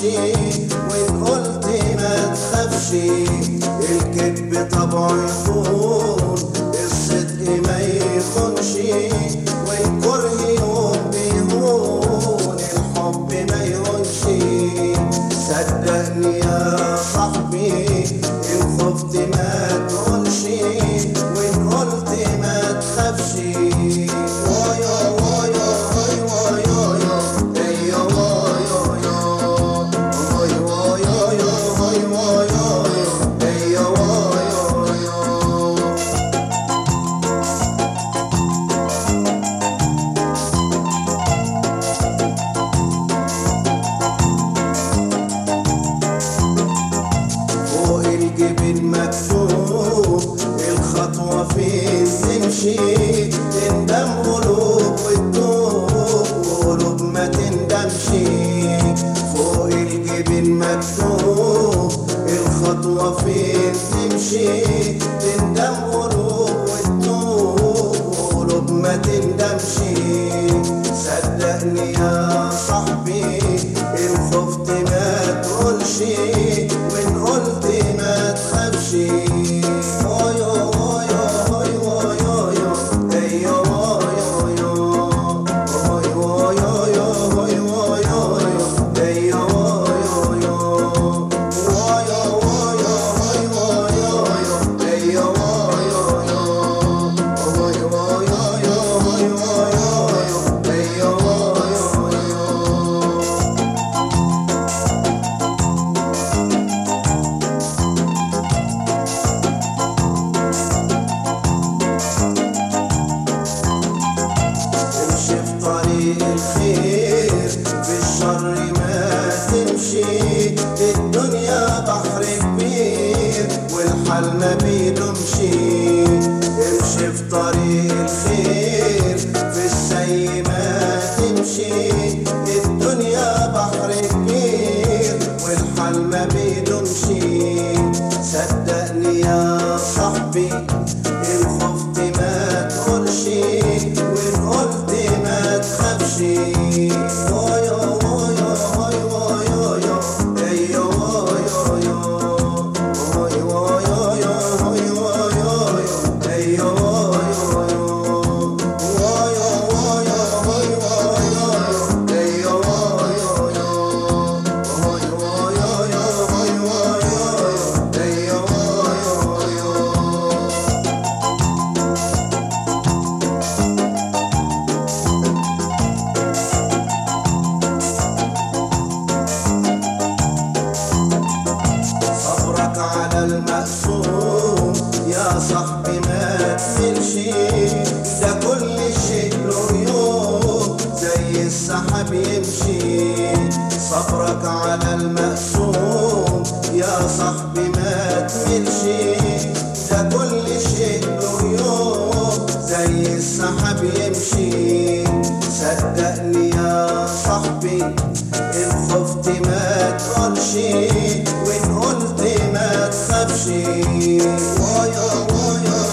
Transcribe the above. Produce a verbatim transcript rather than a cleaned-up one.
وإن قلت ما تخافش. الكذب طبعه يخون، الصدق ما يخونش، والكره يوم بيهون، الحب ما يهونش. صدقني يا صاحبي إن خفت ما تقولش، وإن قلت ما تخافش. وايا وايا هاي وايا يا هيا وايا يا هاي وايا يا هاي وايا يا هيا وايا يا. فوق الجبين مكتوب الخطوة فين تمشي، تندم قلوب وتدوب وقلوب ما تندمش. فوق الجبين مكتوب الخطوة فين تمشي، تندم قلوب وتدوب وقلوب ما تندمش. صدقني يا صاحبي إن خفت ما تقولش، وإن قلت ما تخافش. وايا وايا هاي وايا يا هيا وايا يا هاي وايا يا هاي وايا يا هيا وايا يا. وايا وايا هاي وايا يا هيا وايا يا هاي وايا يا هاي وايا يا هيا وايا يا. امشي في طريق الخير، في الشر ما تمشي. الدنيا بحر كبير والحال ما بيدومش. امشي في طريق الخير، في السي ما تمشي. الدنيا بحر كبير والحال ما بيدومش. صدقني يا صاحبي إن خفت ما تقولش، وإن قلت ما تخافش. وايا وايا هاي وايا يا هيا وايا يا هاي وايا يا هاي وايا يا هيا وايا يا. وايا وايا هاي وايا يا هيا وايا يا هاي وايا يا هاي وايا يا هيا وايا يا. صبرك على المقسوم يا صاحبي ما تملش، ده كل شيء له يوم زي السحاب يمشي. صبرك على المقسوم يا صاحبي ما تملش، ده كل شيء له يوم زي السحاب يمشي. صدقني يا صاحبي إن خفت ما تقولش، وإن قلت ما تخافش. وايا وايا